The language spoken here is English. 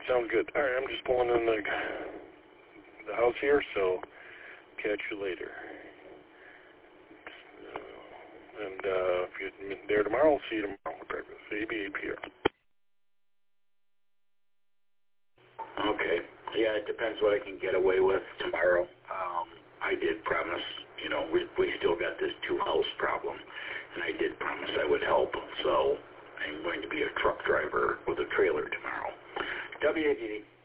Sounds good. All right, I'm just pulling in the house here, so catch you later. And if you're there tomorrow, I'll see you tomorrow with breakfast. ABAP here. Okay. Yeah, it depends what I can get away with tomorrow. I did promise, we still got this two-house problem, and I did promise I would help, so I'm going to be a truck driver with a trailer tomorrow. WADD.